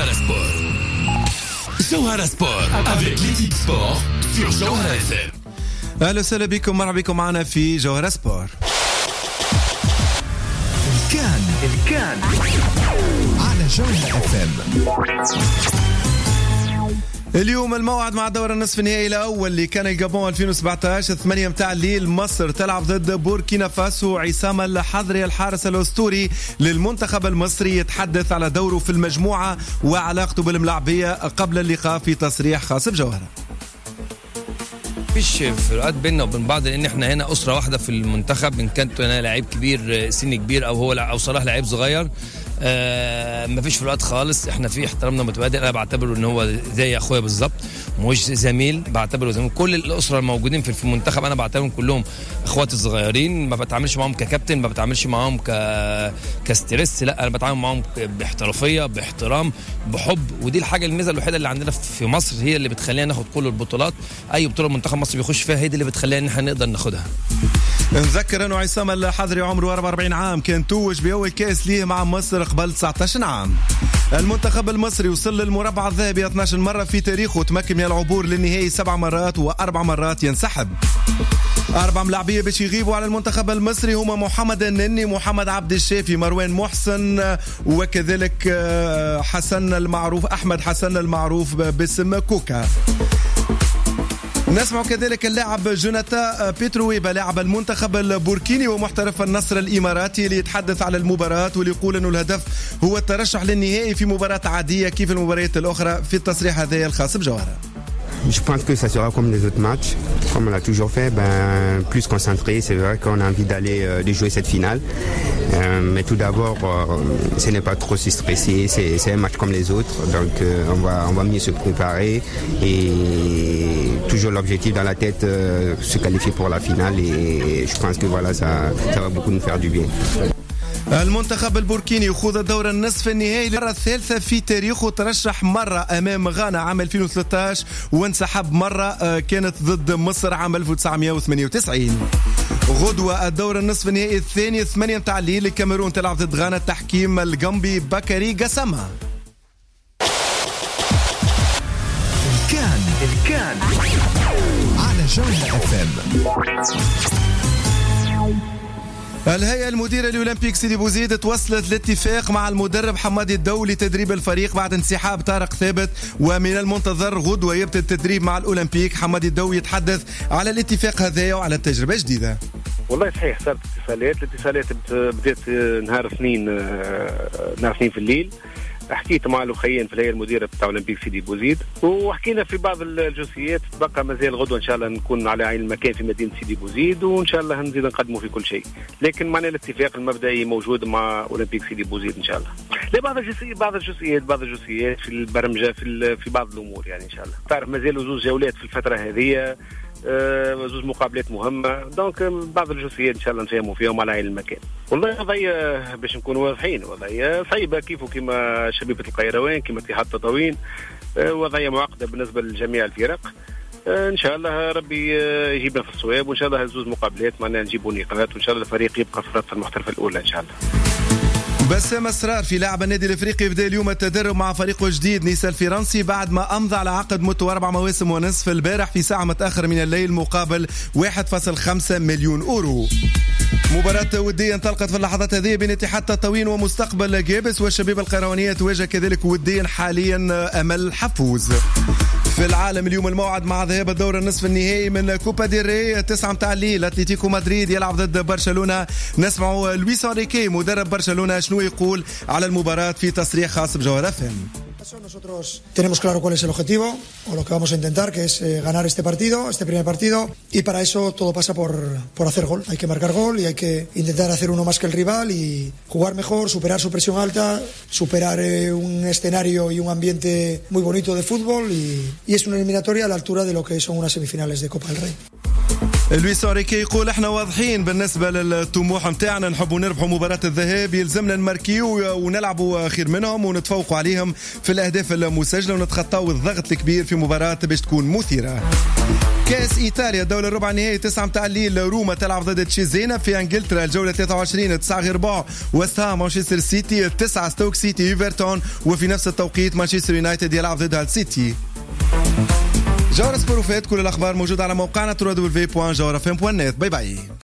Johara Sport. Johara Sport avec l'équipe sport sur Johara FM. أهلا وسهلا بكم، مرحبا بكم معنا في جوهرة سبور. الكان على جوهرة FM. اليوم الموعد مع دور النصف النهائي الأول اللي كان الجابون 2017 8 متاع الليل. مصر تلعب ضد بوركينا فاسو. عصام الحضري الحارس الأسطوري للمنتخب المصري يتحدث على دوره في المجموعة وعلاقته بالملاعبية قبل اللقاء في تصريح خاص بجوهرة. فيش فروقات بيننا وبين بعض، لان احنا هنا اسره واحده في المنتخب. ان كنت انا لعيب كبير سن كبير او هو او صلاح لعيب صغير، مفيش فروقات خالص. احنا في احترامنا متبادل. انا بعتبره ان هو زي اخويا بالظبط، مش زميل، بعتبره زميل. كل الاسره الموجودين في المنتخب انا بعتبرهم كلهم اخواتي الصغيرين. ما بتعاملش معاهم ككابتن، ما بتعاملش معاهم كستريس، لا انا بتعامل معاهم باحترافيه، باحترام، بحب. ودي الحاجه الميزه الوحيده اللي عندنا في مصر، هي اللي بتخلينا ناخد كل البطولات. اي بطوله منتخب مصر بيخش فيها هي دي اللي بتخلينا ان احنا نقدر ناخدها. نذكر انه عصام الحضري عمره 44 عام، كان توج باول كاس ليه مع مصر قبل 19 عام. المنتخب المصري وصل للمربع الذهبي 12 مرة في تاريخه، تمكن من العبور للنهائي 7 مرات و4 مرات ينسحب. 4 ملاعبية باش يغيبوا على المنتخب المصري هما محمد النني، محمد عبد الشافي، مروان محسن، وكذلك حسن المعروف أحمد حسن المعروف باسم كوكا. نسمع كذلك اللاعب جوناتا بيترويبا لاعب المنتخب البوركيني ومحترف النصر الإماراتي اللي يتحدث على المباراة واللي يقول أنه الهدف هو الترشح للنهائي في مباراة عادية كيف المباريات الأخرى في التصريح هذا الخاص بجوهرة. Je pense que ça sera comme les autres matchs, comme on l'a toujours fait, plus concentré. C'est vrai qu'on a envie de jouer cette finale. Mais tout d'abord, ce n'est pas trop si stressé. C'est un match comme les autres, donc on va mieux se préparer et toujours l'objectif dans la tête, se qualifier pour la finale. Et je pense que voilà, ça va beaucoup nous faire du bien. المنتخب البوركيني يخوض الدور النصف النهائي للمرة الثالثة في تاريخه. ترشح مرة أمام غانا عام 2013 وانسحب مرة كانت ضد مصر عام 1998. غدوة الدور النصف النهائي الثاني 8 متاع الليل. الكاميرون تلعب ضد غانا. التحكيم الجنبي بكري قسمة. الكان على جوهرة FM. الهيئة المديرة لأولمبيك سيدي بوزيد توصلت لاتفاق مع المدرب حمادي الدو لتدريب الفريق بعد انسحاب طارق ثابت، ومن المنتظر غدوة يبدأ التدريب مع الأولمبيك. حمادي الدو يتحدث على الاتفاق هذا وعلى التجربة الجديدة. والله صحيح صارت الاتصالات بدأت نهار اثنين في الليل. حكيت مع الأخيين في الهيئة المديرة بتاع أولمبيك سيدي بوزيد وحكينا في بعض الجزئيات. بقى مازال غدوة إن شاء الله نكون على عين المكان في مدينة سيدي بوزيد، وإن شاء الله نزيد نقدمه في كل شيء. لكن معنا الاتفاق المبدئي موجود مع أولمبيك سيدي بوزيد إن شاء الله. بعض الجزئيات في البرمجة في بعض الأمور يعني إن شاء الله. تعرف مازال زوج جولات في الفترة هذه، زوج مقابلات مهمة، دونك بعض الجزئيات إن شاء الله نفهموا فيهم على عين المكان. والله قضية باش نكونوا واضحين، وضعية صعيبة كما شبيبة القيروان، كما اتحاد تطاوين، وضعية معقدة بالنسبة لجميع الفرق. إن شاء الله ربي يجيبنا في الصواب، وإن شاء الله هزوز مقابلات معنا نجيبوا نقاط، وإن شاء الله الفريق يبقى في الرتبة المحترفة الأولى إن شاء الله. بسام اسرار في لاعب النادي الافريقي بدا اليوم التدرب مع فريقه الجديد نيسا الفرنسي بعد ما امضى على عقد مدته 4 مواسم ونصف البارح في ساعه متاخر من الليل مقابل 1.5 مليون اورو. مباراة ودية انطلقت في اللحظات هذه بين اتحاد تطاوين ومستقبل جابس، والشبيبة القيروانية تواجه كذلك وديا حاليا امل حفوز. في العالم اليوم الموعد مع ذهاب الدور النصف النهائي من كوبا ديل ري 9 متاع الليل. اتلتيكو مدريد يلعب ضد برشلونة. نسمع لويس انريكي مدرب برشلونة شنو يقول على المباراة في تصريح خاص بجوهرة فهم. Nosotros tenemos claro cuál es el objetivo o lo que vamos a intentar, que es ganar este primer partido, y para eso todo pasa por hacer gol. Hay que marcar gol y hay que intentar hacer uno más que el rival y jugar mejor, superar su presión alta, superar un escenario y un ambiente muy bonito de fútbol y es una eliminatoria a la altura de lo que son unas semifinales de Copa del Rey. لويس أوريكي يقول احنا واضحين بالنسبة للطموح متاعنا، نحبوا نربحوا مباراة الذهاب، يلزمنا نماركيو ونلعبوا خير منهم ونتفوقوا عليهم في الأهداف المسجلة ونتخطاو الضغط الكبير في مباراة باش تكون مثيرة. كاس إيطاليا الدولة الربع النهائي 9 متاع الليل، روما تلعب ضد تشيزينا. في انجلترا الجولة 23 9:15 وست هام مانشستر سيتي، 9 ستوك سيتي ايفرتون، وفي نفس التوقيت مانشستر يونايتد يلعب ضد هال سيتي. جوهر سبور وفات كل الأخبار موجودة على موقعنا www.jawrafm.net. باي باي.